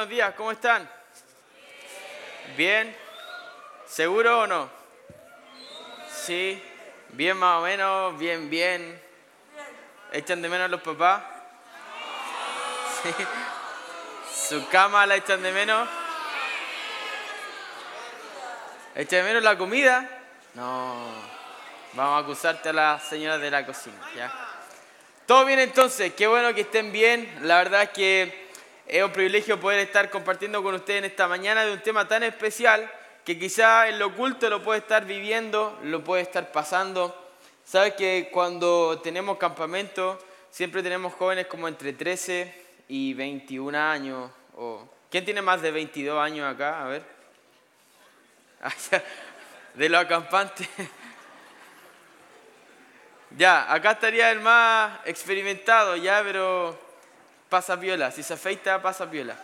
buenos días, ¿cómo están? ¿Bien? ¿Seguro o no? Sí, bien más o menos, bien. ¿Echan de menos a los papás? Sí. ¿Su cama la echan de menos? ¿Echan de menos la comida? No, vamos a acusarte a las señoras de la cocina, ¿ya? ¿Todo bien entonces? Qué bueno que estén bien. La verdad es que es un privilegio poder estar compartiendo con ustedes en esta mañana de un tema tan especial que quizá en lo oculto lo puede estar viviendo, lo puede estar pasando. Sabes que cuando tenemos campamento siempre tenemos jóvenes como entre 13 y 21 años. ¿Quién tiene más de 22 años acá? A ver. De los acampantes. Ya, acá estaría el más experimentado, ya, pero pasa piola. Si se afeita, pasa piola.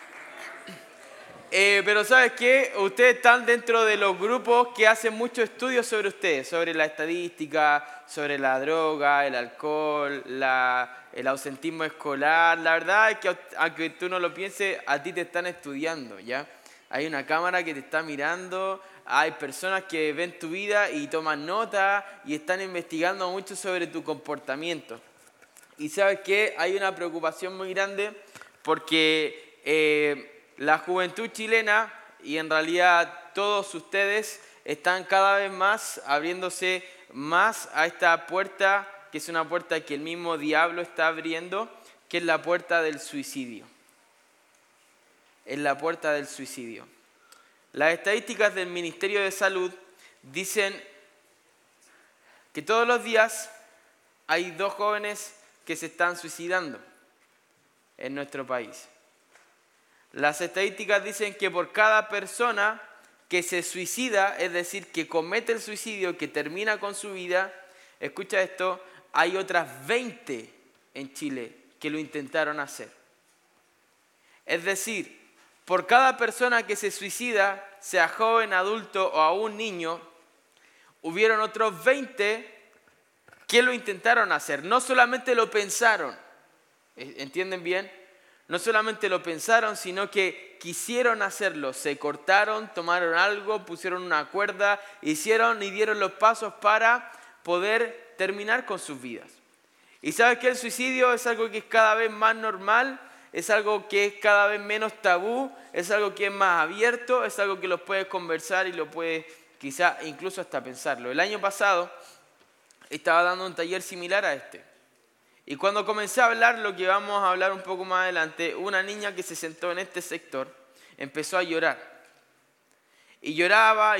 Pero ¿sabes qué? Ustedes están dentro de los grupos que hacen muchos estudios sobre ustedes, sobre la estadística, sobre la droga, el alcohol, el ausentismo escolar. La verdad es que, aunque tú no lo pienses, a ti te están estudiando, ¿ya? Hay una cámara que te está mirando, hay personas que ven tu vida y toman nota y están investigando mucho sobre tu comportamiento. Y ¿sabes qué? Hay una preocupación muy grande porque la juventud chilena y en realidad todos ustedes están cada vez más abriéndose más a esta puerta, que es una puerta que el mismo diablo está abriendo, que es la puerta del suicidio. Es la puerta del suicidio. Las estadísticas del Ministerio de Salud dicen que todos los días hay 2 jóvenes que se están suicidando en nuestro país. Las estadísticas dicen que por cada persona que se suicida, es decir, que comete el suicidio, que termina con su vida, escucha esto, hay otras 20 en Chile que lo intentaron hacer. Es decir, por cada persona que se suicida, sea joven, adulto o aún niño, hubieron otros 20 que lo intentaron hacer. No solamente lo pensaron, ¿entienden bien? No solamente lo pensaron, sino que quisieron hacerlo. Se cortaron, tomaron algo, pusieron una cuerda, hicieron y dieron los pasos para poder terminar con sus vidas. Y sabes que el suicidio es algo que es cada vez más normal, es algo que es cada vez menos tabú, es algo que es más abierto, es algo que lo puedes conversar y lo puedes quizá incluso hasta pensarlo. El año pasado estaba dando un taller similar a este. Y cuando comencé a hablar lo que vamos a hablar un poco más adelante, una niña que se sentó en este sector empezó a llorar. Y lloraba,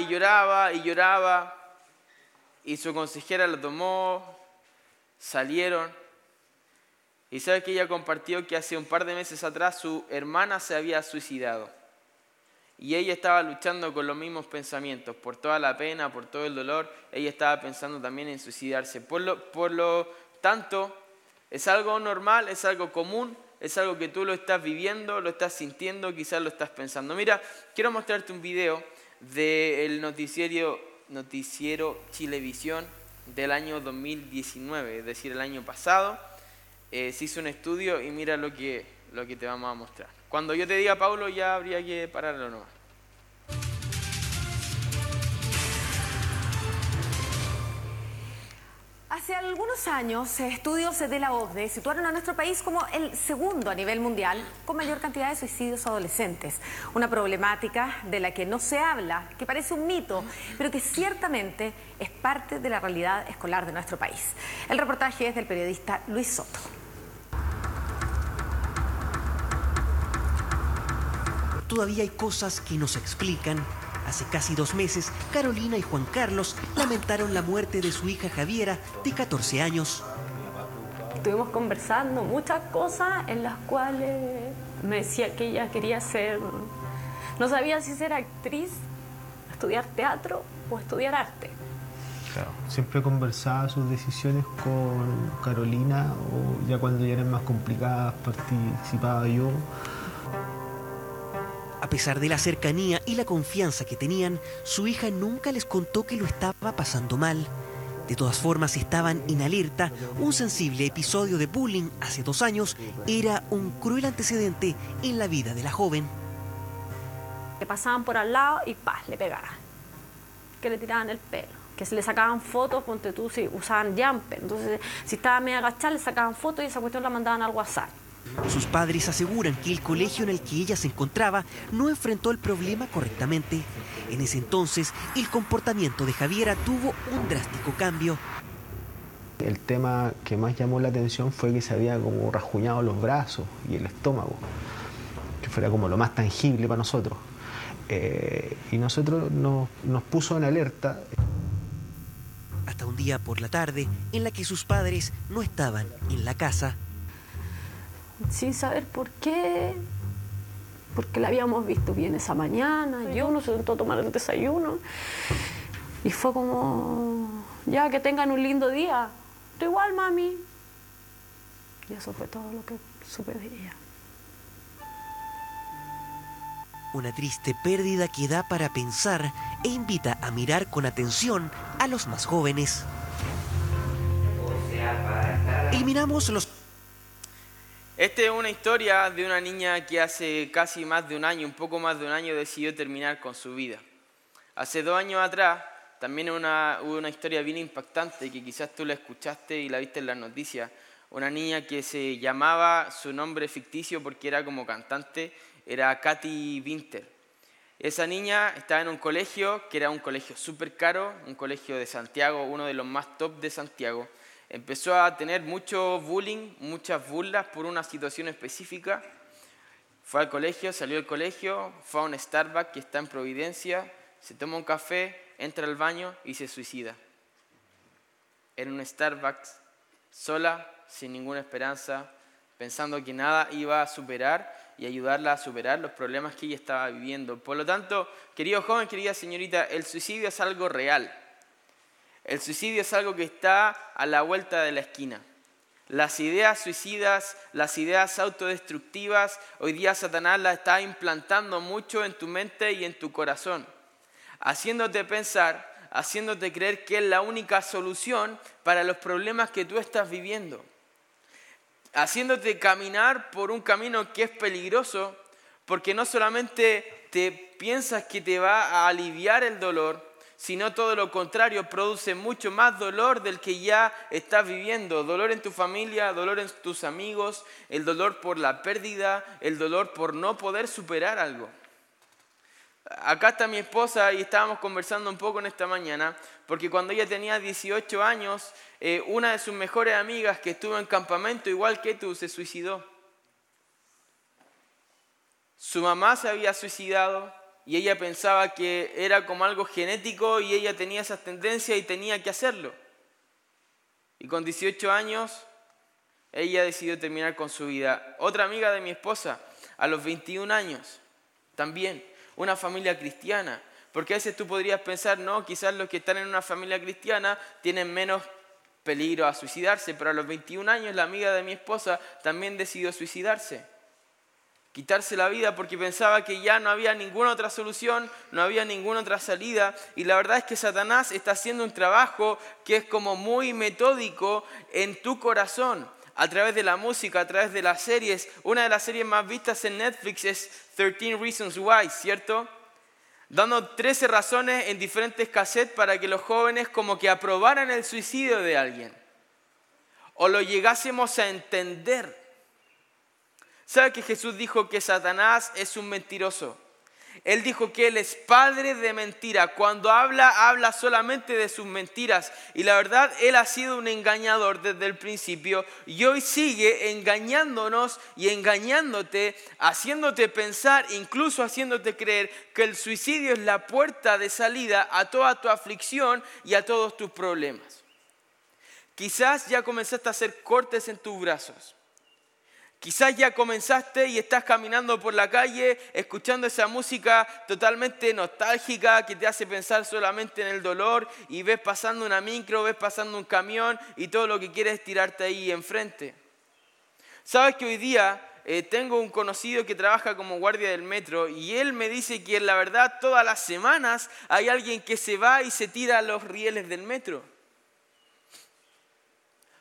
y su consejera lo tomó, salieron. Y sabe que ella compartió que hace un par de meses atrás su hermana se había suicidado. Y ella estaba luchando con los mismos pensamientos, por toda la pena, por todo el dolor, ella estaba pensando también en suicidarse. Por lo tanto, es algo normal, es algo común, es algo que tú lo estás viviendo, lo estás sintiendo, quizás lo estás pensando. Mira, quiero mostrarte un video del noticiero Chilevisión del año 2019, es decir, el año pasado. Se hizo un estudio y mira lo que te vamos a mostrar. Cuando yo te diga, Paulo, ya habría que pararlo nomás. Hace algunos años, estudios de la OCDE situaron a nuestro país como el segundo a nivel mundial con mayor cantidad de suicidios adolescentes. Una problemática de la que no se habla, que parece un mito, pero que ciertamente es parte de la realidad escolar de nuestro país. El reportaje es del periodista Luis Soto. Todavía hay cosas que no se explican. Hace casi 2 meses, Carolina y Juan Carlos lamentaron la muerte de su hija Javiera, de 14 años. Estuvimos conversando muchas cosas en las cuales me decía que ella quería ser... No sabía si ser actriz, estudiar teatro o estudiar arte. Claro, siempre conversaba sus decisiones con Carolina, o ya cuando ya eran más complicadas participaba yo. A pesar de la cercanía y la confianza que tenían, su hija nunca les contó que lo estaba pasando mal. De todas formas, estaban en alerta. Un sensible episodio de bullying hace 2 años era un cruel antecedente en la vida de la joven. Que pasaban por al lado y ¡pah!, le pegaban. Que le tiraban el pelo. Que se le sacaban fotos, ponte tú, si usaban jumper. Entonces, si estaba medio agachada, le sacaban fotos y esa cuestión la mandaban al WhatsApp. Sus padres aseguran que el colegio en el que ella se encontraba no enfrentó el problema correctamente. En ese entonces, el comportamiento de Javiera tuvo un drástico cambio. El tema que más llamó la atención fue que se había como rasguñado los brazos y el estómago, que fuera como lo más tangible para nosotros. Y nosotros nos puso en alerta. Hasta un día por la tarde en la que sus padres no estaban en la casa. Sin saber por qué, porque la habíamos visto bien esa mañana. Yo no se sentó a tomar el desayuno. Y fue como, ya, que tengan un lindo día. Tú igual, mami. Y eso fue todo lo que supe de ella. Una triste pérdida que da para pensar e invita a mirar con atención a los más jóvenes. Eliminamos los... Esta es una historia de una niña que hace casi más de un año, un poco más de un año, decidió terminar con su vida. Hace 2 años atrás también hubo una historia bien impactante que quizás tú la escuchaste y la viste en las noticias. Una niña que se llamaba, su nombre ficticio porque era como cantante, era Katy Winter. Esa niña estaba en un colegio que era un colegio súper caro, un colegio de Santiago, uno de los más top de Santiago. Empezó a tener mucho bullying, muchas burlas por una situación específica. Fue al colegio, salió del colegio, fue a un Starbucks que está en Providencia, se toma un café, entra al baño y se suicida. En un Starbucks, sola, sin ninguna esperanza, pensando que nada iba a superar y ayudarla a superar los problemas que ella estaba viviendo. Por lo tanto, querido joven, querida señorita, el suicidio es algo real. El suicidio es algo que está a la vuelta de la esquina. Las ideas suicidas, las ideas autodestructivas, hoy día Satanás las está implantando mucho en tu mente y en tu corazón, haciéndote pensar, haciéndote creer que es la única solución para los problemas que tú estás viviendo, haciéndote caminar por un camino que es peligroso, porque no solamente te piensas que te va a aliviar el dolor, sino todo lo contrario, produce mucho más dolor del que ya estás viviendo. Dolor en tu familia, dolor en tus amigos, el dolor por la pérdida, el dolor por no poder superar algo. Acá está mi esposa y estábamos conversando un poco en esta mañana, porque cuando ella tenía 18 años, una de sus mejores amigas que estuvo en campamento, igual que tú, se suicidó. Su mamá se había suicidado. Y ella pensaba que era como algo genético y ella tenía esas tendencias y tenía que hacerlo. Y con 18 años, ella decidió terminar con su vida. Otra amiga de mi esposa, a los 21 años, también, una familia cristiana. Porque a veces tú podrías pensar, no, quizás los que están en una familia cristiana tienen menos peligro a suicidarse, pero a los 21 años la amiga de mi esposa también decidió suicidarse. Quitarse la vida porque pensaba que ya no había ninguna otra solución, no había ninguna otra salida. Y la verdad es que Satanás está haciendo un trabajo que es como muy metódico en tu corazón, a través de la música, a través de las series. Una de las series más vistas en Netflix es 13 Reasons Why, ¿cierto? Dando 13 razones en diferentes cassettes para que los jóvenes como que aprobaran el suicidio de alguien. O lo llegásemos a entender. ¿Sabe que Jesús dijo que Satanás es un mentiroso? Él dijo que Él es padre de mentira. Cuando habla solamente de sus mentiras. Y la verdad, Él ha sido un engañador desde el principio. Y hoy sigue engañándonos y engañándote, haciéndote pensar, incluso haciéndote creer que el suicidio es la puerta de salida a toda tu aflicción y a todos tus problemas. Quizás ya comenzaste a hacer cortes en tus brazos. Quizás ya comenzaste y estás caminando por la calle escuchando esa música totalmente nostálgica que te hace pensar solamente en el dolor y ves pasando una micro, ves pasando un camión y todo lo que quieres es tirarte ahí enfrente. ¿Sabes que hoy día tengo un conocido que trabaja como guardia del metro y él me dice que la verdad todas las semanas hay alguien que se va y se tira a los rieles del metro?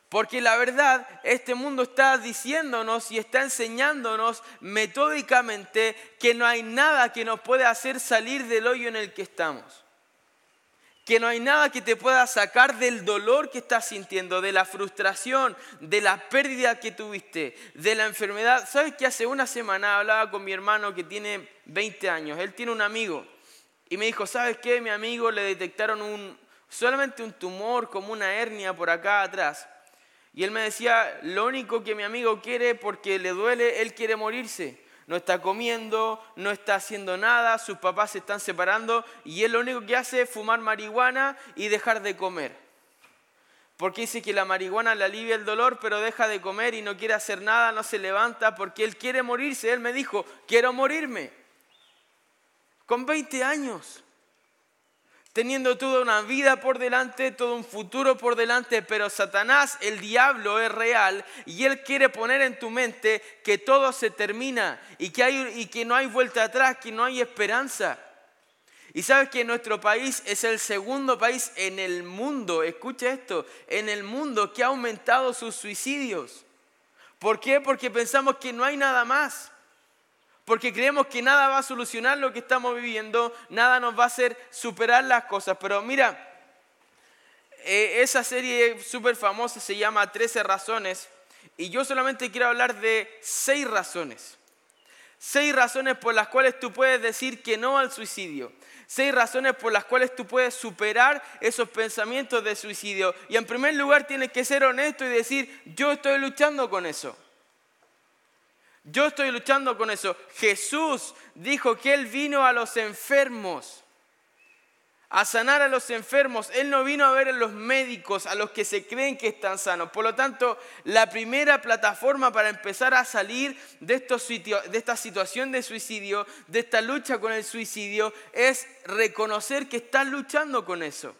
Porque la verdad, este mundo está diciéndonos y está enseñándonos metódicamente que no hay nada que nos pueda hacer salir del hoyo en el que estamos. Que no hay nada que te pueda sacar del dolor que estás sintiendo, de la frustración, de la pérdida que tuviste, de la enfermedad. ¿Sabes que hace una semana hablaba con mi hermano que tiene 20 años? Él tiene un amigo y me dijo, ¿sabes qué? Mi amigo le detectaron solamente un tumor, como una hernia por acá atrás. Y él me decía, lo único que mi amigo quiere, porque le duele, él quiere morirse. No está comiendo, no está haciendo nada, sus papás se están separando y él lo único que hace es fumar marihuana y dejar de comer. Porque dice que la marihuana le alivia el dolor, pero deja de comer y no quiere hacer nada, no se levanta porque él quiere morirse. Él me dijo, quiero morirme. Con 20 años. Teniendo toda una vida por delante, todo un futuro por delante, pero Satanás, el diablo, es real y él quiere poner en tu mente que todo se termina y que no hay vuelta atrás, que no hay esperanza. Y sabes que nuestro país es el segundo país en el mundo, escucha esto, en el mundo que ha aumentado sus suicidios. ¿Por qué? Porque pensamos que no hay nada más. Porque creemos que nada va a solucionar lo que estamos viviendo, nada nos va a hacer superar las cosas. Pero mira, esa serie súper famosa se llama 13 razones y yo solamente quiero hablar de 6 razones. 6 razones por las cuales tú puedes decir que no al suicidio. 6 razones por las cuales tú puedes superar esos pensamientos de suicidio. Y en primer lugar tienes que ser honesto y decir, yo estoy luchando con eso. Yo estoy luchando con eso. Jesús dijo que Él vino a los enfermos, a sanar a los enfermos. Él no vino a ver a los médicos, a los que se creen que están sanos. Por lo tanto, la primera plataforma para empezar a salir de esta situación de suicidio, de esta lucha con el suicidio, es reconocer que estás luchando con eso.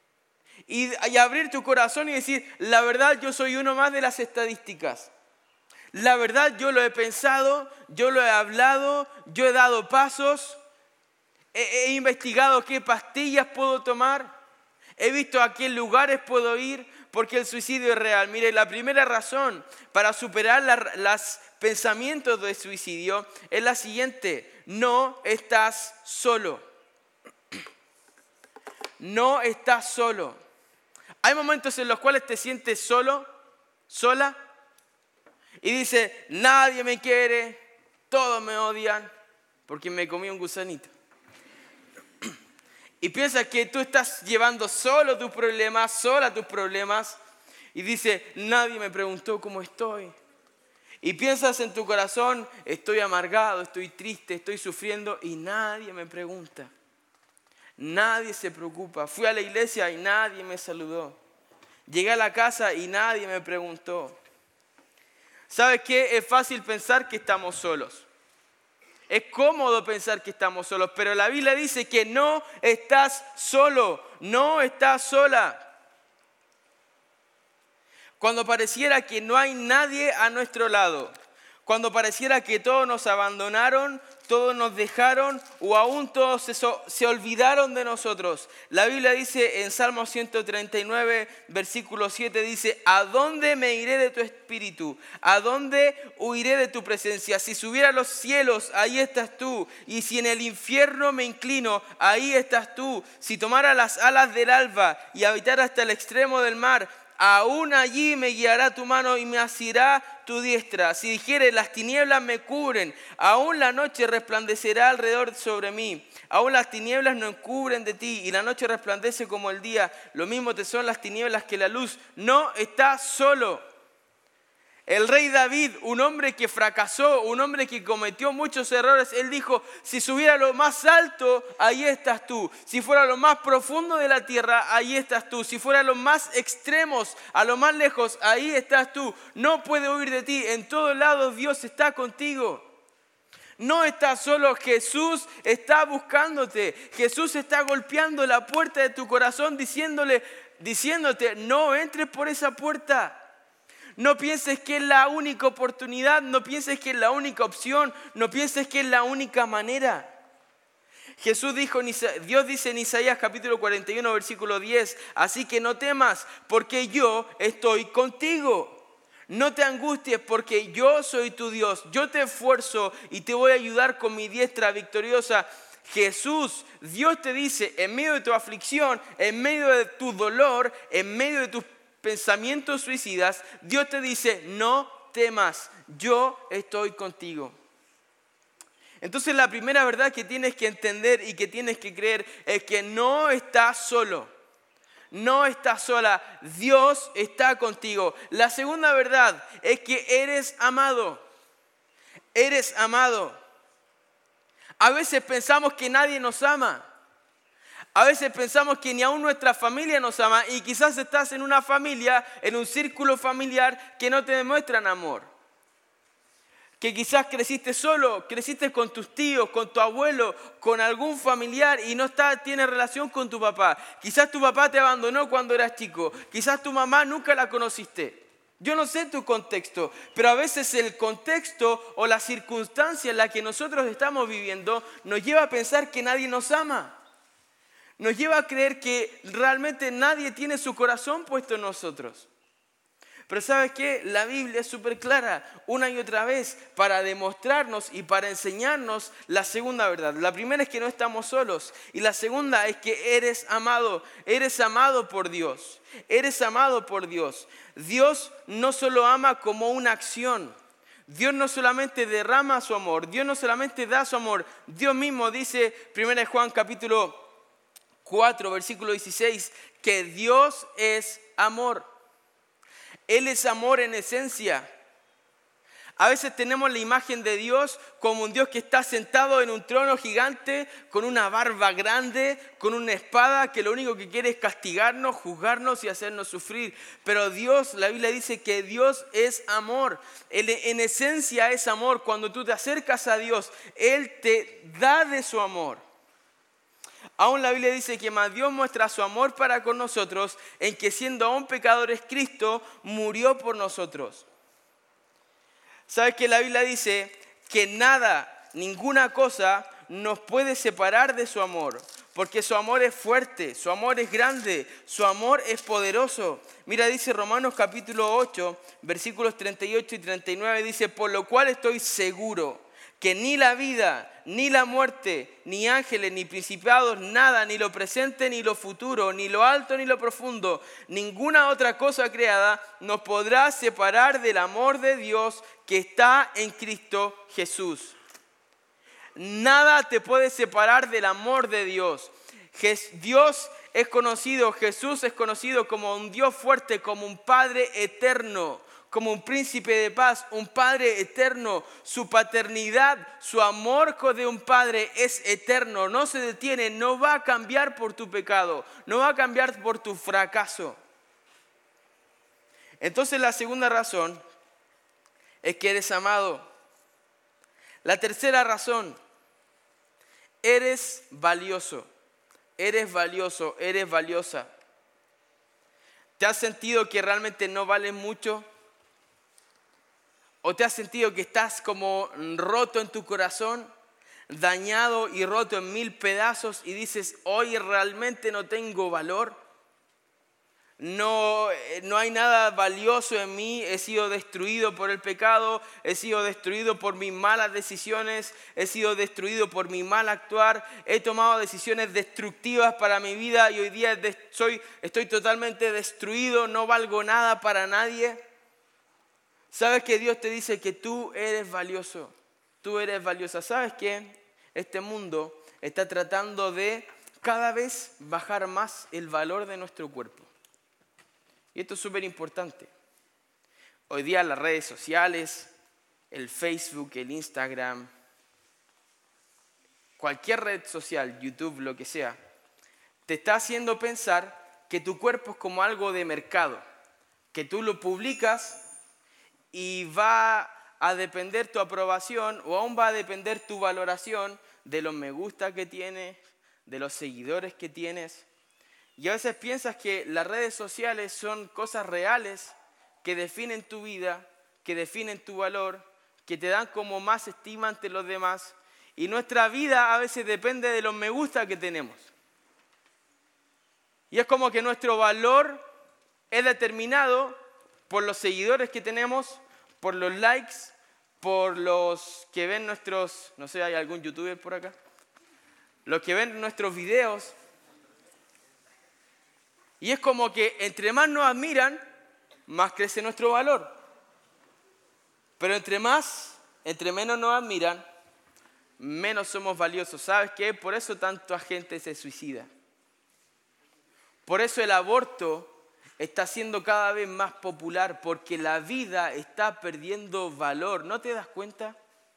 Y abrir tu corazón y decir, la verdad, yo soy uno más de las estadísticas. La verdad, yo lo he pensado, yo lo he hablado, yo he dado pasos, he investigado qué pastillas puedo tomar, he visto a qué lugares puedo ir, porque el suicidio es real. Mire, la primera razón para superar los pensamientos de suicidio es la siguiente: no estás solo. No estás solo. Hay momentos en los cuales te sientes solo, sola, y dice, nadie me quiere, todos me odian, porque me comí un gusanito. Y piensas que tú estás llevando solo tus problemas, sola tus problemas, y dice, nadie me preguntó cómo estoy. Y piensas en tu corazón, estoy amargado, estoy triste, estoy sufriendo, y nadie me pregunta. Nadie se preocupa. Fui a la iglesia y nadie me saludó. Llegué a la casa y nadie me preguntó. ¿Sabes qué? Es fácil pensar que estamos solos. Es cómodo pensar que estamos solos, pero la Biblia dice que no estás solo, no estás sola. Cuando pareciera que no hay nadie a nuestro lado, cuando pareciera que todos nos abandonaron, todos nos dejaron o aún todos se olvidaron de nosotros. La Biblia dice en Salmo 139, versículo 7, dice, ¿a dónde me iré de tu espíritu? ¿A dónde huiré de tu presencia? Si subiera a los cielos, ahí estás tú. Y si en el infierno me inclino, ahí estás tú. Si tomara las alas del alba y habitara hasta el extremo del mar, aún allí me guiará tu mano y me asirá tu diestra. Si dijere, las tinieblas me cubren, aún la noche resplandecerá alrededor sobre mí. Aún las tinieblas no encubren de ti y la noche resplandece como el día. Lo mismo te son las tinieblas que la luz. No estás solo. El rey David, un hombre que fracasó, un hombre que cometió muchos errores, él dijo, si subiera a lo más alto, ahí estás tú. Si fuera a lo más profundo de la tierra, ahí estás tú. Si fuera a los más extremos, a lo más lejos, ahí estás tú. No puede huir de ti. En todos lados Dios está contigo. No estás solo, Jesús está buscándote. Jesús está golpeando la puerta de tu corazón diciéndote, no entres por esa puerta. No pienses que es la única oportunidad, no pienses que es la única opción, no pienses que es la única manera. Dios dice en Isaías capítulo 41, versículo 10, así que no temas, porque yo estoy contigo. No te angusties, porque yo soy tu Dios. Yo te esfuerzo y te voy a ayudar con mi diestra victoriosa. Jesús, Dios te dice, en medio de tu aflicción, en medio de tu dolor, en medio de tus pensamientos suicidas, Dios te dice, no temas, yo estoy contigo. Entonces la primera verdad que tienes que entender y que tienes que creer es que no estás solo, no estás sola, Dios está contigo. La segunda verdad es que eres amado, eres amado. A veces pensamos que nadie nos ama, a veces pensamos que ni aún nuestra familia nos ama y quizás estás en una familia, en un círculo familiar que no te demuestran amor. Que quizás creciste solo, creciste con tus tíos, con tu abuelo, con algún familiar y no tiene relación con tu papá. Quizás tu papá te abandonó cuando eras chico. Quizás tu mamá nunca la conociste. Yo no sé tu contexto, pero a veces el contexto o la circunstancia en la que nosotros estamos viviendo nos lleva a pensar que nadie nos ama. Nos lleva a creer que realmente nadie tiene su corazón puesto en nosotros. Pero ¿sabes qué? La Biblia es súper clara una y otra vez para demostrarnos y para enseñarnos la segunda verdad. La primera es que no estamos solos y la segunda es que eres amado por Dios, eres amado por Dios. Dios no solo ama como una acción, Dios no solamente derrama su amor, Dios no solamente da su amor, Dios mismo dice, 1 Juan capítulo 4, versículo 16, que Dios es amor. Él es amor en esencia. A veces tenemos la imagen de Dios como un Dios que está sentado en un trono gigante, con una barba grande, con una espada, que lo único que quiere es castigarnos, juzgarnos y hacernos sufrir. Pero Dios, la Biblia dice que Dios es amor. Él en esencia es amor. Cuando tú te acercas a Dios, Él te da de su amor. Aún la Biblia dice que más Dios muestra su amor para con nosotros en que siendo aún pecadores Cristo murió por nosotros. ¿Sabes que la Biblia dice que nada, ninguna cosa nos puede separar de su amor? Porque su amor es fuerte, su amor es grande, su amor es poderoso. Mira, dice Romanos capítulo 8, versículos 38 y 39, dice, por lo cual estoy seguro que ni la vida, ni la muerte, ni ángeles, ni principados, nada, ni lo presente, ni lo futuro, ni lo alto, ni lo profundo, ninguna otra cosa creada nos podrá separar del amor de Dios que está en Cristo Jesús. Nada te puede separar del amor de Dios. Dios es conocido, Jesús es conocido como un Dios fuerte, como un Padre eterno, como un príncipe de paz, un Padre eterno. Su paternidad, su amor de un Padre es eterno, no se detiene, no va a cambiar por tu pecado, no va a cambiar por tu fracaso. Entonces la segunda razón es que eres amado. La tercera razón, eres valioso, eres valioso, eres valiosa. ¿Te has sentido que realmente no vales mucho? ¿O te has sentido que estás como roto en tu corazón, dañado y roto en 1000 pedazos y dices, hoy realmente no tengo valor? No hay nada valioso en mí, he sido destruido por el pecado, he sido destruido por mis malas decisiones, he sido destruido por mi mal actuar, he tomado decisiones destructivas para mi vida y hoy día estoy totalmente destruido, no valgo nada para nadie. ¿Sabes que Dios te dice que tú eres valioso? Tú eres valiosa. ¿Sabes qué? Este mundo está tratando de cada vez bajar más el valor de nuestro cuerpo. Y esto es súper importante. Hoy día las redes sociales, el Facebook, el Instagram, cualquier red social, YouTube, lo que sea, te está haciendo pensar que tu cuerpo es como algo de mercado, que tú lo publicas y va a depender tu aprobación o aún va a depender tu valoración de los me gusta que tienes, de los seguidores que tienes. Y a veces piensas que las redes sociales son cosas reales que definen tu vida, que definen tu valor, que te dan como más estima ante los demás. Y nuestra vida a veces depende de los me gusta que tenemos. Y es como que nuestro valor es determinado por los seguidores que tenemos, por los likes, por los que ven nuestros, no sé, ¿hay algún youtuber por acá? Los que ven nuestros videos. Y es como que entre más nos admiran, más crece nuestro valor. Pero entre menos nos admiran, menos somos valiosos. ¿Sabes qué? Por eso tanta gente se suicida. Por eso el aborto está siendo cada vez más popular, porque la vida está perdiendo valor. ¿No te das cuenta?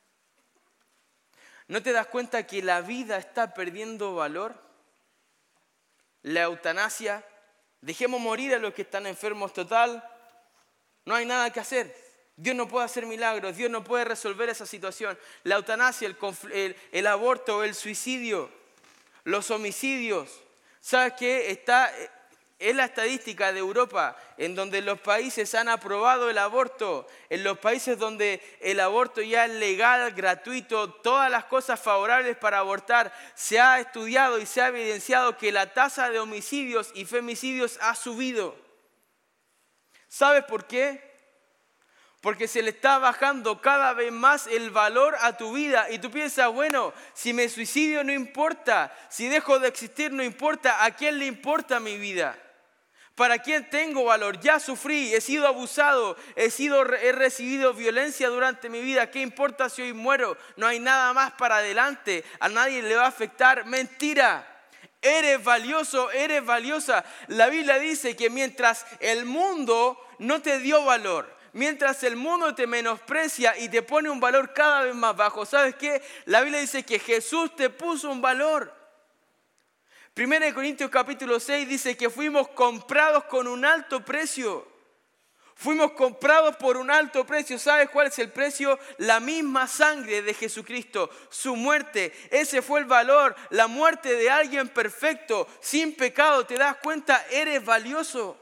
¿No te das cuenta que la vida está perdiendo valor? La eutanasia. Dejemos morir a los que están enfermos total. No hay nada que hacer. Dios no puede hacer milagros. Dios no puede resolver esa situación. La eutanasia, el aborto, el suicidio, los homicidios. ¿Sabes qué? Es la estadística de Europa, en donde los países han aprobado el aborto, en los países donde el aborto ya es legal, gratuito, todas las cosas favorables para abortar, se ha estudiado y se ha evidenciado que la tasa de homicidios y femicidios ha subido. ¿Sabes por qué? Porque se le está bajando cada vez más el valor a tu vida. Y tú piensas, bueno, si me suicidio no importa, si dejo de existir no importa, ¿a quién le importa mi vida? ¿Para quién tengo valor? Ya sufrí, he sido abusado, he recibido violencia durante mi vida. ¿Qué importa si hoy muero? No hay nada más para adelante, a nadie le va a afectar. Mentira. Eres valioso, eres valiosa. La Biblia dice que mientras el mundo no te dio valor, mientras el mundo te menosprecia y te pone un valor cada vez más bajo, ¿sabes qué? La Biblia dice que Jesús te puso un valor. 1 Corintios capítulo 6 dice que fuimos comprados con un alto precio. Fuimos comprados por un alto precio. ¿Sabes cuál es el precio? La misma sangre de Jesucristo, su muerte. Ese fue el valor, la muerte de alguien perfecto, sin pecado. ¿Te das cuenta? Eres valioso.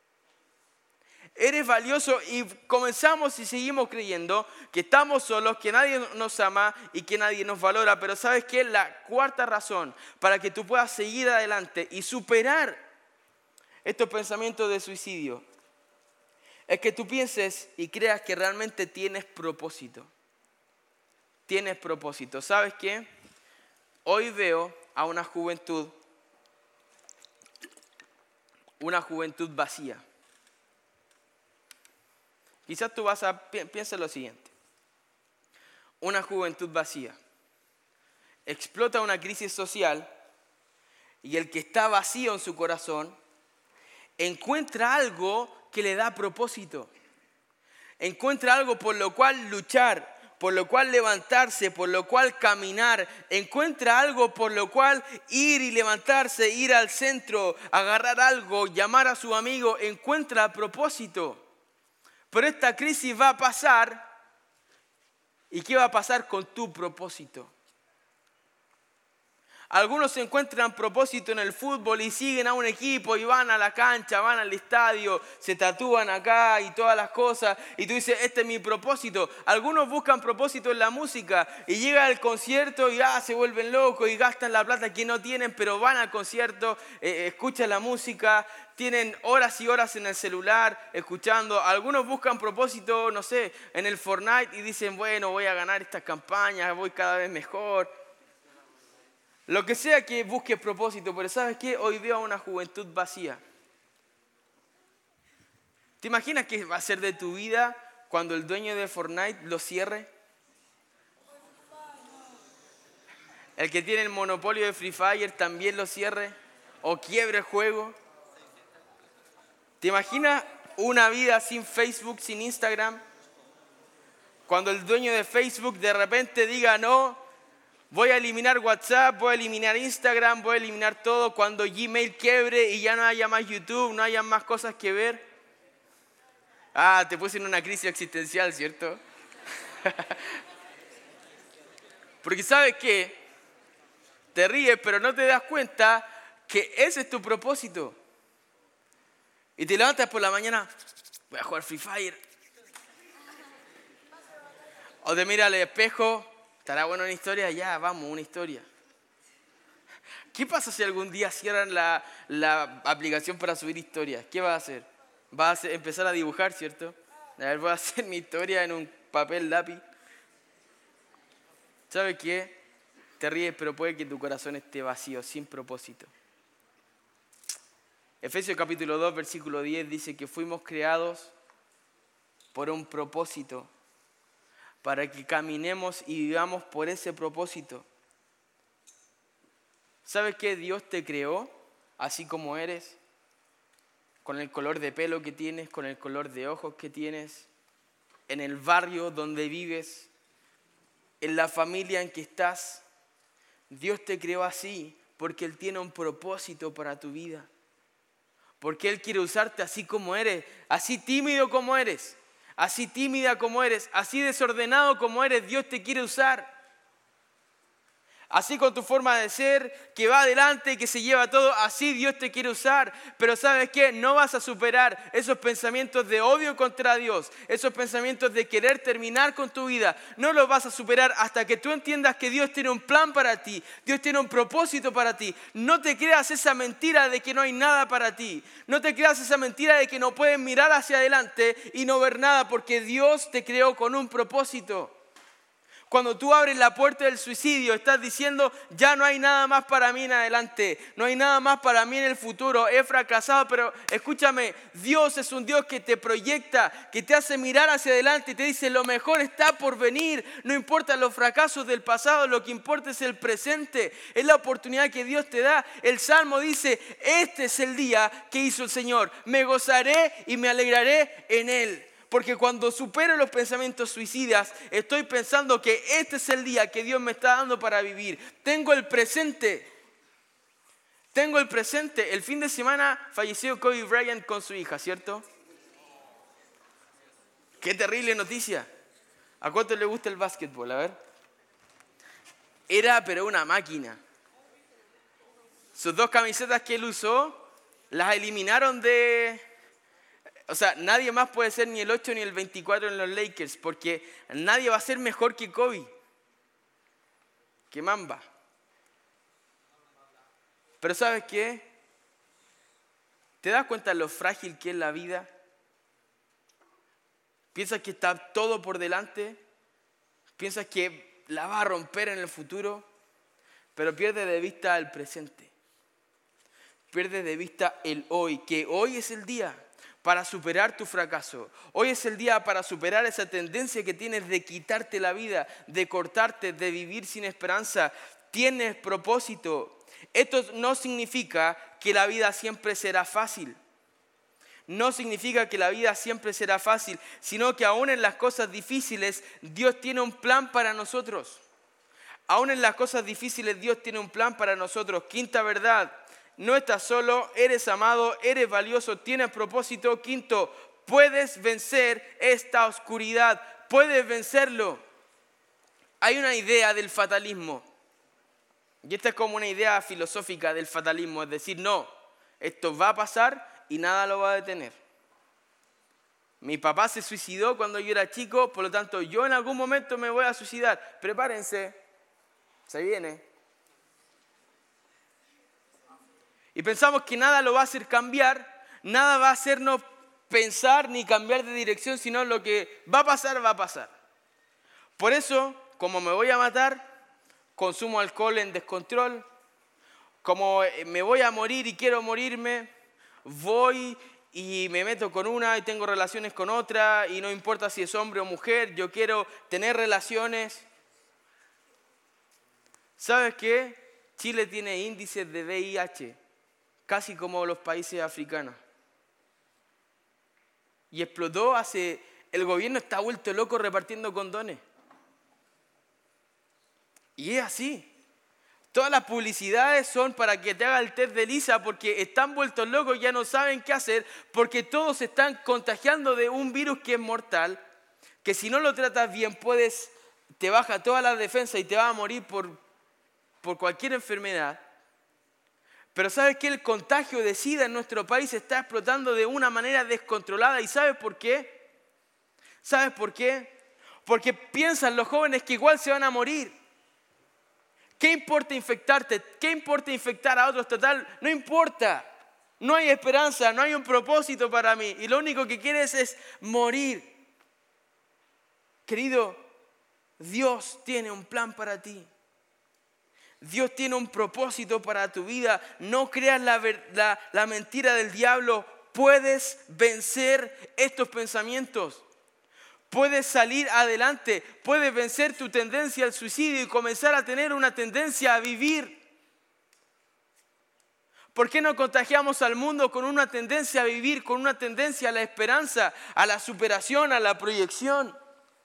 Eres valioso y comenzamos y seguimos creyendo que estamos solos, que nadie nos ama y que nadie nos valora. Pero ¿sabes qué? La cuarta razón para que tú puedas seguir adelante y superar estos pensamientos de suicidio es que tú pienses y creas que realmente tienes propósito. Tienes propósito. ¿Sabes qué? Hoy veo a una juventud vacía. Quizás tú piensa lo siguiente. Una juventud vacía. Explota una crisis social y el que está vacío en su corazón encuentra algo que le da propósito. Encuentra algo por lo cual luchar, por lo cual levantarse, por lo cual caminar. Encuentra algo por lo cual ir y levantarse, ir al centro, agarrar algo, llamar a su amigo. Encuentra propósito. Pero esta crisis va a pasar. ¿Y qué va a pasar con tu propósito? Algunos encuentran propósito en el fútbol y siguen a un equipo y van a la cancha, van al estadio, se tatúan acá y todas las cosas. Y tú dices, este es mi propósito. Algunos buscan propósito en la música y llegan al concierto y se vuelven locos y gastan la plata que no tienen, pero van al concierto, escuchan la música, tienen horas y horas en el celular escuchando. Algunos buscan propósito, no sé, en el Fortnite y dicen, bueno, voy a ganar estas campañas, voy cada vez mejor. Lo que sea que busques propósito, pero ¿sabes qué? Hoy veo a una juventud vacía. ¿Te imaginas qué va a ser de tu vida cuando el dueño de Fortnite lo cierre? El que tiene el monopolio de Free Fire también lo cierre o quiebre el juego. ¿Te imaginas una vida sin Facebook, sin Instagram? Cuando el dueño de Facebook de repente diga no, voy a eliminar WhatsApp, voy a eliminar Instagram, voy a eliminar todo. Cuando Gmail quiebre y ya no haya más YouTube, no haya más cosas que ver. Te puse en una crisis existencial, ¿cierto? Porque ¿sabes qué? Te ríes, pero no te das cuenta que ese es tu propósito. Y te levantas por la mañana, voy a jugar Free Fire. O te miras al espejo, ¿Estará buena una historia? Ya, vamos, una historia. ¿Qué pasa si algún día cierran la aplicación para subir historias? ¿Qué vas a hacer? Vas a empezar a dibujar, ¿cierto? A ver, voy a hacer mi historia en un papel lápiz. ¿Sabes qué? Te ríes, pero puede que tu corazón esté vacío, sin propósito. Efesios capítulo 2, versículo 10 dice que fuimos creados por un propósito, para que caminemos y vivamos por ese propósito. ¿Sabes qué? Dios te creó así como eres, con el color de pelo que tienes, con el color de ojos que tienes, en el barrio donde vives, en la familia en que estás. Dios te creó así porque Él tiene un propósito para tu vida. Porque Él quiere usarte así como eres, así tímido como eres, así tímida como eres, así desordenado como eres. Dios te quiere usar. Así con tu forma de ser, que va adelante, que se lleva todo, así Dios te quiere usar. Pero ¿sabes qué? No vas a superar esos pensamientos de odio contra Dios, esos pensamientos de querer terminar con tu vida. No los vas a superar hasta que tú entiendas que Dios tiene un plan para ti, Dios tiene un propósito para ti. No te creas esa mentira de que no hay nada para ti. No te creas esa mentira de que no puedes mirar hacia adelante y no ver nada, porque Dios te creó con un propósito. Cuando tú abres la puerta del suicidio, estás diciendo, ya no hay nada más para mí en adelante, no hay nada más para mí en el futuro, he fracasado. Pero escúchame, Dios es un Dios que te proyecta, que te hace mirar hacia adelante y te dice, lo mejor está por venir. No importa los fracasos del pasado, lo que importa es el presente, es la oportunidad que Dios te da. El Salmo dice, este es el día que hizo el Señor, me gozaré y me alegraré en Él. Porque cuando supero los pensamientos suicidas, estoy pensando que este es el día que Dios me está dando para vivir. Tengo el presente. El fin de semana falleció Kobe Bryant con su hija, ¿cierto? Qué terrible noticia. ¿A cuánto le gusta el básquetbol? A ver. Era pero una máquina. Sus 2 camisetas que él usó, las eliminaron de... O sea, nadie más puede ser ni el 8 ni el 24 en los Lakers, porque nadie va a ser mejor que Kobe, que Mamba. Pero ¿sabes qué? ¿Te das cuenta de lo frágil que es la vida? ¿Piensas que está todo por delante? ¿Piensas que la va a romper en el futuro? Pero pierde de vista el presente. Pierde de vista el hoy, que hoy es el día para superar tu fracaso. Hoy es el día para superar esa tendencia que tienes de quitarte la vida, de cortarte, de vivir sin esperanza. Tienes propósito. Esto no significa que la vida siempre será fácil. No significa que la vida siempre será fácil, sino que aún en las cosas difíciles, Dios tiene un plan para nosotros. Aún en las cosas difíciles, Dios tiene un plan para nosotros. Quinta verdad. No estás solo, eres amado, eres valioso, tienes propósito. Quinto, puedes vencer esta oscuridad, puedes vencerlo. Hay una idea del fatalismo, y esta es como una idea filosófica del fatalismo, es decir, no, esto va a pasar y nada lo va a detener. Mi papá se suicidó cuando yo era chico, por lo tanto yo en algún momento me voy a suicidar. Prepárense, se viene. Y pensamos que nada lo va a hacer cambiar, nada va a hacernos pensar ni cambiar de dirección, sino lo que va a pasar, va a pasar. Por eso, como me voy a matar, consumo alcohol en descontrol. Como me voy a morir y quiero morirme, voy y me meto con una y tengo relaciones con otra, y no importa si es hombre o mujer, yo quiero tener relaciones. ¿Sabes qué? Chile tiene índices de VIH. Casi como los países africanos. Y explotó el gobierno está vuelto loco repartiendo condones. Y es así. Todas las publicidades son para que te haga el test de Lisa, porque están vueltos locos, ya no saben qué hacer, porque todos se están contagiando de un virus que es mortal, que si no lo tratas bien te baja toda la defensa y te vas a morir por cualquier enfermedad. Pero ¿sabes qué? El contagio de SIDA en nuestro país está explotando de una manera descontrolada. ¿Y sabes por qué? ¿Sabes por qué? Porque piensan los jóvenes que igual se van a morir. ¿Qué importa infectarte? ¿Qué importa infectar a otros? Total, no importa. No hay esperanza, no hay un propósito para mí. Y lo único que quieres es morir. Querido, Dios tiene un plan para ti. Dios tiene un propósito para tu vida. No creas la mentira del diablo. Puedes vencer estos pensamientos. Puedes salir adelante. Puedes vencer tu tendencia al suicidio y comenzar a tener una tendencia a vivir. ¿Por qué no contagiamos al mundo con una tendencia a vivir, con una tendencia a la esperanza, a la superación, a la proyección?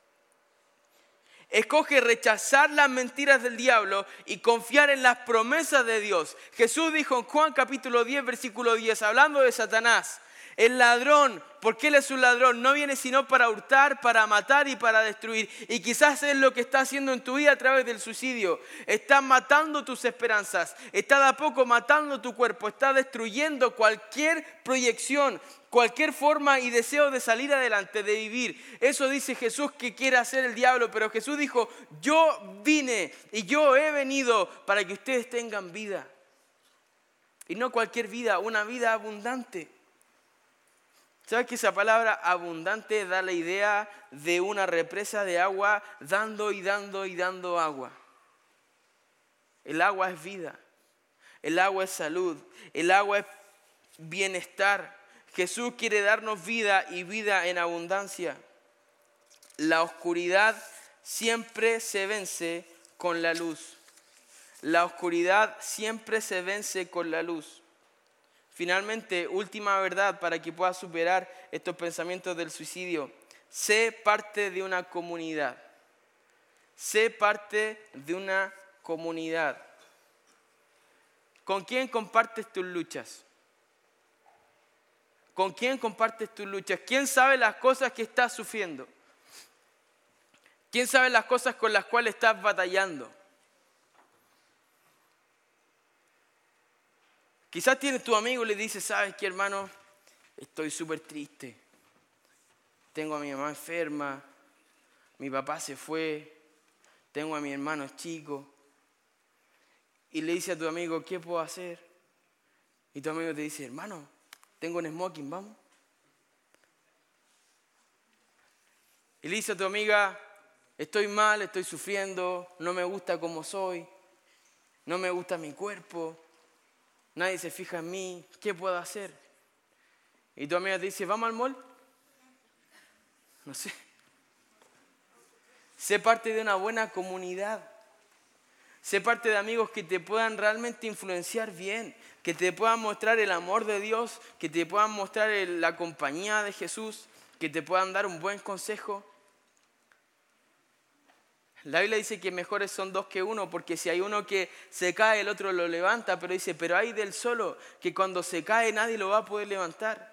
Escoge rechazar las mentiras del diablo y confiar en las promesas de Dios. Jesús dijo en Juan capítulo 10, versículo 10, hablando de Satanás, el ladrón, porque él es un ladrón, no viene sino para hurtar, para matar y para destruir. Y quizás es lo que está haciendo en tu vida a través del suicidio. Está matando tus esperanzas, está de a poco matando tu cuerpo, está destruyendo cualquier proyección, cualquier forma y deseo de salir adelante, de vivir. Eso dice Jesús que quiere hacer el diablo, pero Jesús dijo, yo vine y yo he venido para que ustedes tengan vida. Y no cualquier vida, una vida abundante. ¿Sabes que esa palabra abundante da la idea de una represa de agua dando y dando y dando agua? El agua es vida, el agua es salud, el agua es bienestar. Jesús quiere darnos vida y vida en abundancia. La oscuridad siempre se vence con la luz. La oscuridad siempre se vence con la luz. Finalmente, última verdad para que puedas superar estos pensamientos del suicidio. Sé parte de una comunidad. Sé parte de una comunidad. ¿Con quién compartes tus luchas? ¿Con quién compartes tus luchas? ¿Quién sabe las cosas que estás sufriendo? ¿Quién sabe las cosas con las cuales estás batallando? Quizás tienes tu amigo y le dices, ¿sabes qué, hermano? Estoy súper triste. Tengo a mi mamá enferma. Mi papá se fue. Tengo a mis hermanos chicos. Y le dice a tu amigo, ¿qué puedo hacer? Y tu amigo te dice, hermano, tengo un smoking, vamos. Y le dice a tu amiga, estoy mal, estoy sufriendo, no me gusta como soy, no me gusta mi cuerpo. Nadie se fija en mí, ¿qué puedo hacer? Y tu amiga te dice, ¿vamos al mall? No sé. Sé parte de una buena comunidad. Sé parte de amigos que te puedan realmente influenciar bien, que te puedan mostrar el amor de Dios, que te puedan mostrar la compañía de Jesús, que te puedan dar un buen consejo. La Biblia dice que mejores son dos que uno, porque si hay uno que se cae, el otro lo levanta, pero dice, pero hay del solo, que cuando se cae nadie lo va a poder levantar.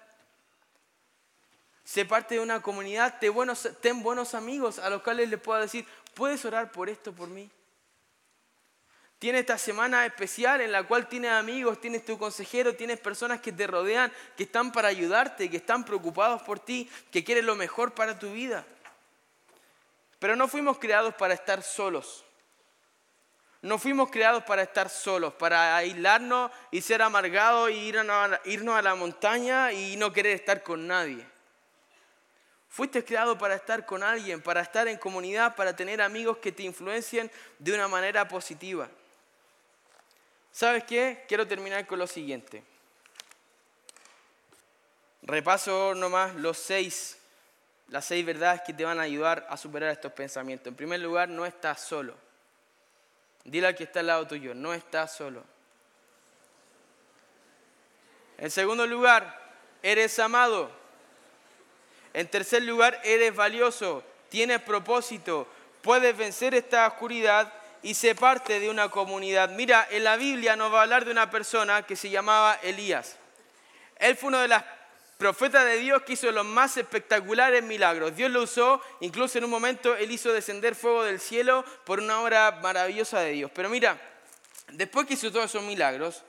Sé parte de una comunidad, ten buenos amigos a los cuales les puedo decir, ¿puedes orar por esto, por mí? Tienes esta semana especial en la cual tienes amigos, tienes tu consejero, tienes personas que te rodean, que están para ayudarte, que están preocupados por ti, que quieren lo mejor para tu vida. Pero no fuimos creados para estar solos. No fuimos creados para estar solos, para aislarnos y ser amargados y irnos a la montaña y no querer estar con nadie. Fuiste creado para estar con alguien, para estar en comunidad, para tener amigos que te influencien de una manera positiva. ¿Sabes qué? Quiero terminar con lo siguiente. Repaso nomás las 6 verdades que te van a ayudar a superar estos pensamientos. En primer lugar, no estás solo. Dile al que está al lado tuyo, no estás solo. En segundo lugar, eres amado. En tercer lugar, eres valioso, tienes propósito, puedes vencer esta oscuridad y ser parte de una comunidad. Mira, en la Biblia nos va a hablar de una persona que se llamaba Elías. Él fue uno de los profetas de Dios que hizo los más espectaculares milagros. Dios lo usó, incluso en un momento él hizo descender fuego del cielo por una obra maravillosa de Dios. Pero mira, después que hizo todos esos milagros,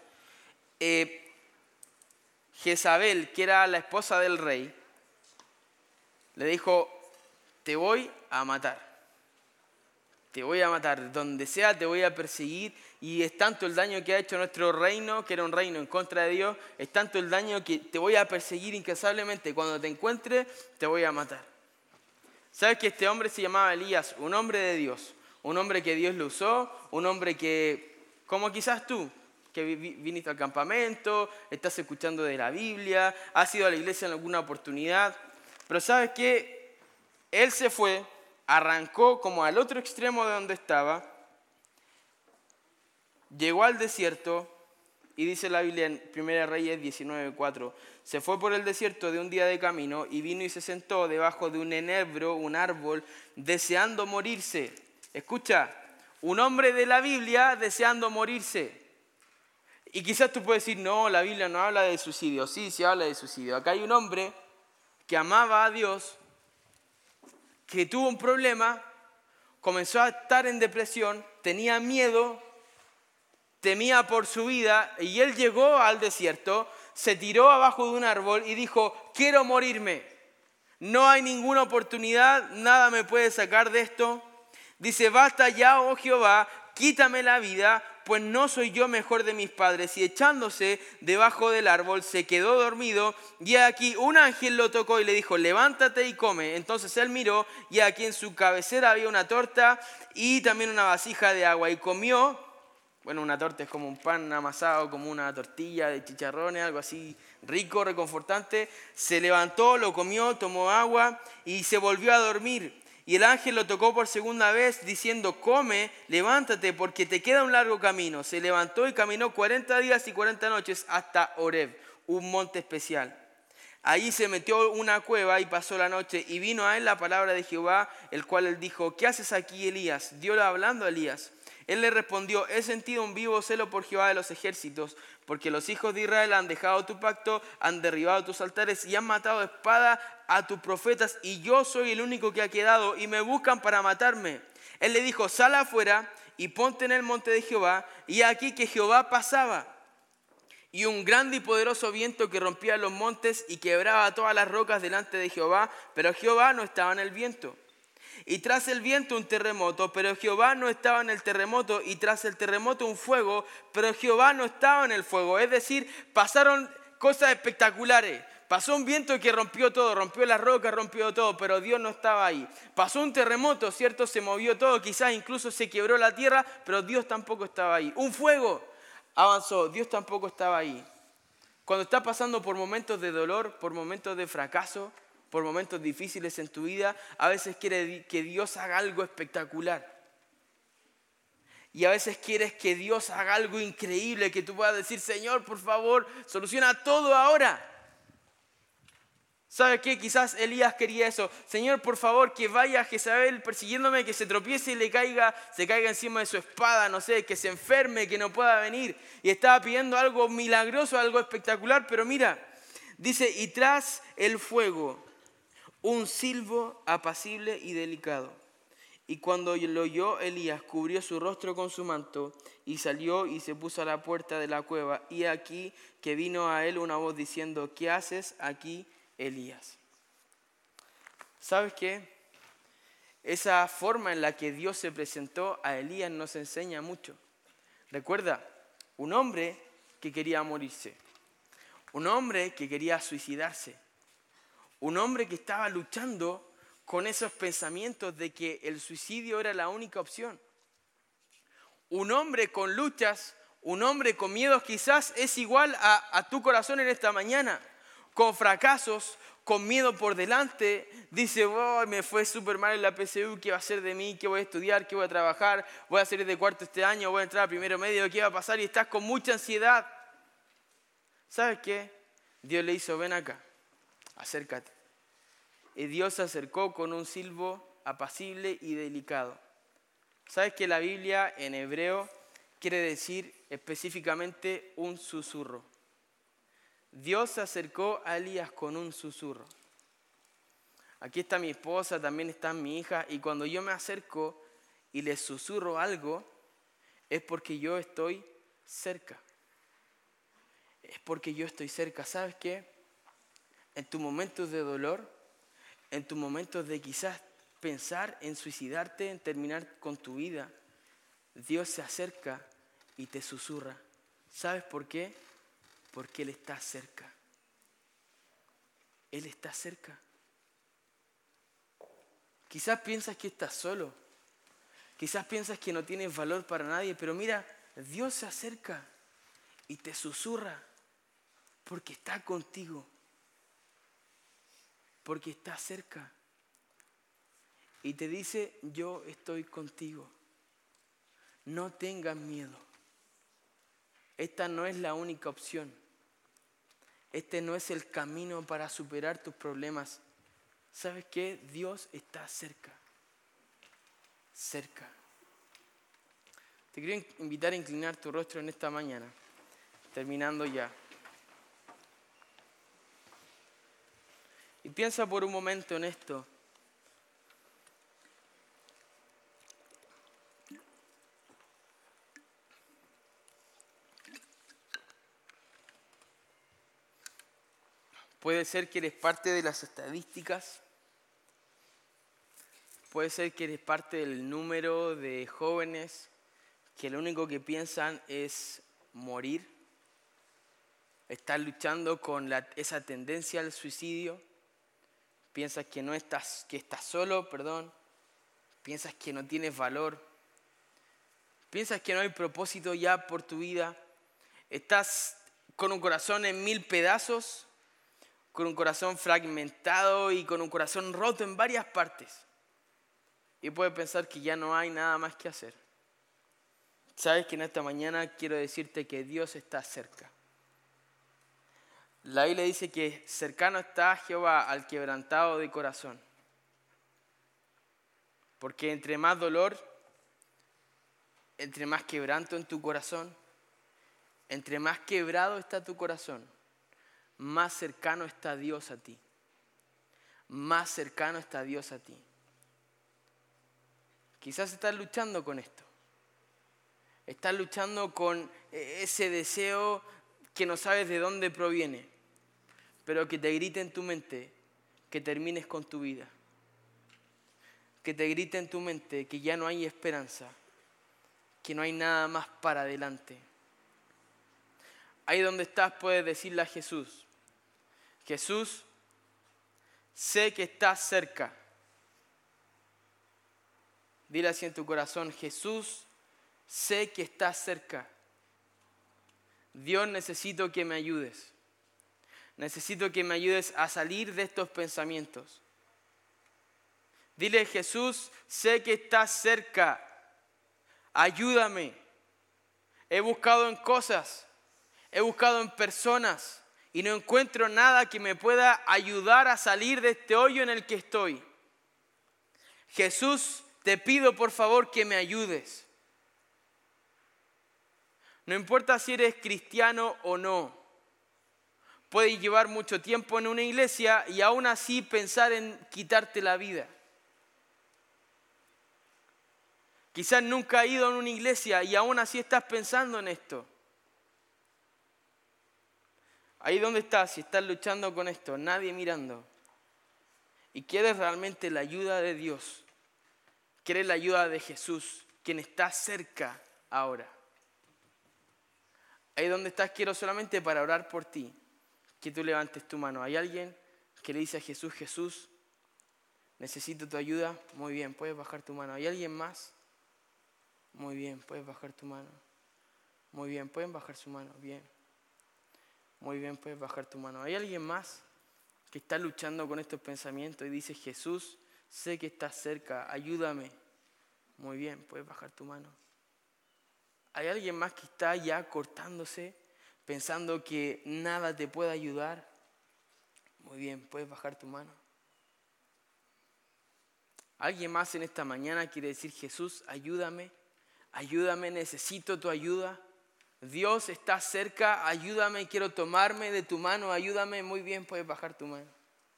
Jezabel, que era la esposa del rey, le dijo, te voy a matar. te voy a matar, donde sea te voy a perseguir, y es tanto el daño que ha hecho nuestro reino, que era un reino en contra de Dios, es tanto el daño que te voy a perseguir incansablemente, cuando te encuentre te voy a matar. ¿Sabes que este hombre se llamaba Elías? Un hombre de Dios, un hombre que Dios lo usó, un hombre que, como quizás tú, que viniste al campamento, estás escuchando de la Biblia, has ido a la iglesia en alguna oportunidad, pero ¿sabes qué? Él se fue, arrancó como al otro extremo de donde estaba, llegó al desierto, y dice la Biblia en 1 Reyes 19:4, se fue por el desierto de un día de camino y vino y se sentó debajo de un enebro, un árbol, deseando morirse. Escucha, un hombre de la Biblia deseando morirse. Y quizás tú puedes decir, no, la Biblia no habla de suicidio. Sí, sí habla de suicidio. Acá hay un hombre que amaba a Dios, que tuvo un problema, comenzó a estar en depresión, tenía miedo, temía por su vida, y él llegó al desierto, se tiró abajo de un árbol y dijo, quiero morirme. No hay ninguna oportunidad, nada me puede sacar de esto. Dice, basta ya, oh Jehová, quítame la vida, pues no soy yo mejor de mis padres. Y echándose debajo del árbol se quedó dormido, y aquí un ángel lo tocó y le dijo, levántate y come. Entonces él miró, y aquí en su cabecera había una torta y también una vasija de agua, y comió. Bueno, una torta es como un pan amasado, como una tortilla de chicharrones, algo así rico, reconfortante. Se levantó, lo comió, tomó agua y se volvió a dormir. Y el ángel lo tocó por segunda vez, diciendo, come, levántate, porque te queda un largo camino. Se levantó y caminó 40 días y 40 noches hasta Horeb, un monte especial. Allí se metió en una cueva y pasó la noche, y vino a él la palabra de Jehová, el cual él dijo, ¿qué haces aquí, Elías? Dios hablando a Elías. Él le respondió, he sentido un vivo celo por Jehová de los ejércitos, porque los hijos de Israel han dejado tu pacto, han derribado tus altares y han matado a espada a tus profetas, y yo soy el único que ha quedado, y me buscan para matarme. Él le dijo, sal afuera y ponte en el monte de Jehová, y aquí que Jehová pasaba. Y un grande y poderoso viento que rompía los montes y quebraba todas las rocas delante de Jehová, pero Jehová no estaba en el viento. Y tras el viento un terremoto, pero Jehová no estaba en el terremoto, y tras el terremoto un fuego, pero Jehová no estaba en el fuego. Es decir, pasaron cosas espectaculares. Pasó un viento que rompió todo, rompió las rocas, rompió todo, pero Dios no estaba ahí. Pasó un terremoto, ¿cierto? Se movió todo, quizás incluso se quebró la tierra, pero Dios tampoco estaba ahí. Un fuego avanzó, Dios tampoco estaba ahí. Cuando estás pasando por momentos de dolor, por momentos de fracaso, por momentos difíciles en tu vida, a veces quieres que Dios haga algo espectacular. Y a veces quieres que Dios haga algo increíble, que tú puedas decir, Señor, por favor, soluciona todo ahora. ¿Sabes qué? Quizás Elías quería eso. Señor, por favor, que vaya Jezabel persiguiéndome, que se tropiece y se caiga encima de su espada, no sé, que se enferme, que no pueda venir. Y estaba pidiendo algo milagroso, algo espectacular, pero mira, dice, y tras el fuego, un silbo apacible y delicado. Y cuando lo oyó Elías, cubrió su rostro con su manto y salió y se puso a la puerta de la cueva. Y aquí que vino a él una voz diciendo, ¿qué haces aquí, Elías? ¿Sabes qué? Esa forma en la que Dios se presentó a Elías nos enseña mucho. Recuerda, un hombre que quería morirse, un hombre que quería suicidarse, un hombre que estaba luchando con esos pensamientos de que el suicidio era la única opción. Un hombre con luchas, un hombre con miedos quizás es igual a tu corazón en esta mañana. Con fracasos, con miedo por delante, dice, oh, me fue súper mal en la PSU, ¿qué va a hacer de mí? ¿Qué voy a estudiar? ¿Qué voy a trabajar? ¿Voy a salir de cuarto este año? ¿Voy a entrar a primero medio? ¿Qué va a pasar? Y estás con mucha ansiedad. ¿Sabes qué? Dios le hizo, ven acá, acércate. Y Dios se acercó con un silbo apacible y delicado. ¿Sabes que la Biblia en hebreo quiere decir específicamente un susurro? Dios se acercó a Elías con un susurro. Aquí está mi esposa, también está mi hija, y cuando yo me acerco y les susurro algo, es porque yo estoy cerca. Es porque yo estoy cerca. ¿Sabes qué? En tus momentos de dolor, en tus momentos de quizás pensar en suicidarte, en terminar con tu vida, Dios se acerca y te susurra. ¿Sabes por qué? Porque Él está cerca. Él está cerca. Quizás piensas que estás solo. Quizás piensas que no tienes valor para nadie, pero mira, Dios se acerca y te susurra porque está contigo. Porque está cerca. Y te dice, yo estoy contigo. No tengas miedo. Esta no es la única opción. Este no es el camino para superar tus problemas. ¿Sabes qué? Dios está cerca. Cerca. Te quiero invitar a inclinar tu rostro en esta mañana. Terminando ya. Y piensa por un momento en esto. Puede ser que eres parte de las estadísticas. Puede ser que eres parte del número de jóvenes que lo único que piensan es morir. Estás luchando con esa tendencia al suicidio. Piensas que estás solo, Piensas que no tienes valor. Piensas que no hay propósito ya por tu vida. Estás con un corazón en 1000 pedazos, con un corazón fragmentado y con un corazón roto en varias partes. Y puedes pensar que ya no hay nada más que hacer. Sabes que en esta mañana quiero decirte que Dios está cerca. La Biblia dice que cercano está Jehová al quebrantado de corazón. Porque entre más dolor, entre más quebranto en tu corazón, entre más quebrado está tu corazón, más cercano está Dios a ti. Más cercano está Dios a ti. Quizás estás luchando con esto. Estás luchando con ese deseo que no sabes de dónde proviene, pero que te grite en tu mente que termines con tu vida. Que te grite en tu mente que ya no hay esperanza, que no hay nada más para adelante. Ahí donde estás puedes decirle a Jesús, Jesús, sé que estás cerca. Dile así en tu corazón, Jesús, sé que estás cerca. Dios, necesito que me ayudes. Necesito que me ayudes a salir de estos pensamientos. Dile, Jesús, sé que estás cerca. Ayúdame. He buscado en cosas, he buscado en personas y no encuentro nada que me pueda ayudar a salir de este hoyo en el que estoy. Jesús, te pido por favor que me ayudes. No importa si eres cristiano o no. Puedes llevar mucho tiempo en una iglesia y aún así pensar en quitarte la vida. Quizás nunca has ido a una iglesia y aún así estás pensando en esto. Ahí donde estás, si estás luchando con esto, nadie mirando, y quieres realmente la ayuda de Dios, quieres la ayuda de Jesús, quien está cerca ahora. Ahí donde estás, quiero solamente para orar por ti, que tú levantes tu mano. ¿Hay alguien que le dice a Jesús, Jesús, necesito tu ayuda? Muy bien, puedes bajar tu mano. ¿Hay alguien más? Muy bien, puedes bajar tu mano. Muy bien, pueden bajar su mano. Bien. Muy bien, puedes bajar tu mano. ¿Hay alguien más que está luchando con estos pensamientos y dice, Jesús, sé que estás cerca, ayúdame? Muy bien, puedes bajar tu mano. ¿Hay alguien más que está ya cortándose, pensando que nada te puede ayudar? Muy bien, puedes bajar tu mano. ¿Alguien más en esta mañana quiere decir, Jesús, ayúdame? Ayúdame, necesito tu ayuda. Dios está cerca, ayúdame, quiero tomarme de tu mano, ayúdame. Muy bien, puedes bajar tu mano.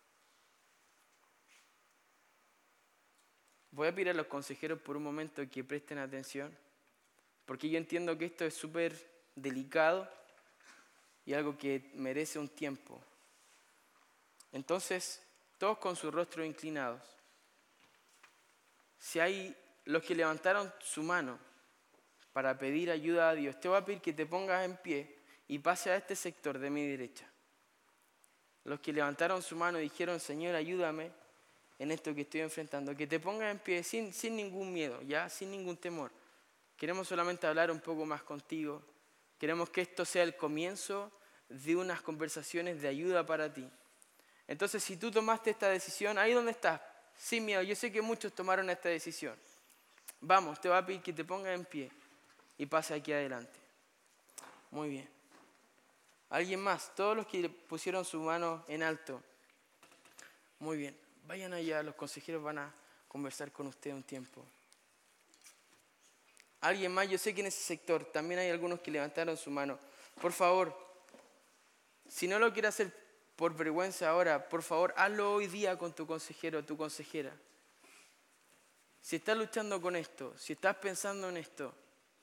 Voy a pedir a los consejeros por un momento que presten atención, porque yo entiendo que esto es súper delicado y algo que merece un tiempo. Entonces, todos con sus rostros inclinados. Si hay los que levantaron su mano para pedir ayuda a Dios, te voy a pedir que te pongas en pie y pase a este sector de mi derecha. Los que levantaron su mano y dijeron, Señor, ayúdame en esto que estoy enfrentando. Que te pongas en pie sin ningún miedo, ya, sin ningún temor. Queremos solamente hablar un poco más contigo. Queremos que esto sea el comienzo de unas conversaciones de ayuda para ti. Entonces, si tú tomaste esta decisión, ahí donde estás, sin miedo, yo sé que muchos tomaron esta decisión. Vamos, te voy a pedir que te pongas en pie y pase aquí adelante. Muy bien. ¿Alguien más? Todos los que pusieron su mano en alto. Muy bien. Vayan allá, los consejeros van a conversar con usted un tiempo. ¿Alguien más? Yo sé que en ese sector también hay algunos que levantaron su mano. Por favor, si no lo quiere hacer por vergüenza ahora, por favor, hazlo hoy día con tu consejero o tu consejera. Si estás luchando con esto, si estás pensando en esto,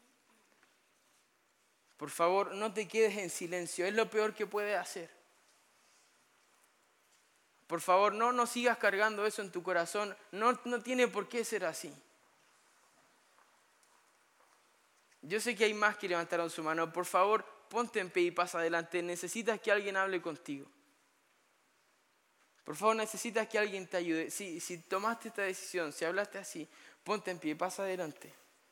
por favor, no te quedes en silencio. Es lo peor que puedes hacer. Por favor, no sigas cargando eso en tu corazón. No tiene por qué ser así. Yo sé que hay más que levantaron su mano. Por favor, ponte en pie y pasa adelante. Necesitas que alguien hable contigo. Por favor, necesitas que alguien te ayude. Si tomaste esta decisión, si hablaste así, ponte en pie y pasa adelante.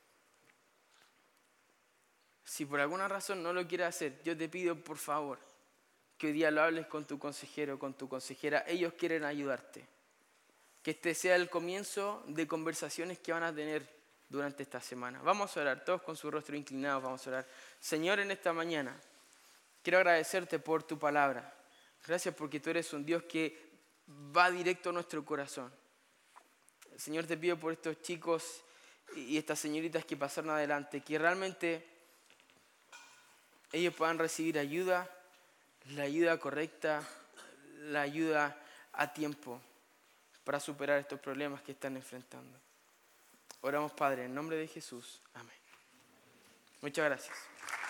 Si por alguna razón no lo quieres hacer, yo te pido, por favor, que hoy día lo hables con tu consejero, con tu consejera. Ellos quieren ayudarte. Que este sea el comienzo de conversaciones que van a tener durante esta semana. Vamos a orar, todos con su rostro inclinado, vamos a orar. Señor, en esta mañana, quiero agradecerte por tu palabra. Gracias porque tú eres un Dios que va directo a nuestro corazón. Señor, te pido por estos chicos y estas señoritas que pasaron adelante, que realmente ellos puedan recibir ayuda, la ayuda correcta, la ayuda a tiempo para superar estos problemas que están enfrentando. Oramos, Padre, en nombre de Jesús. Amén. Muchas gracias.